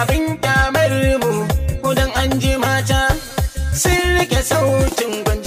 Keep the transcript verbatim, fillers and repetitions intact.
abin kyamar mu kudan an ji mata sun rike sautin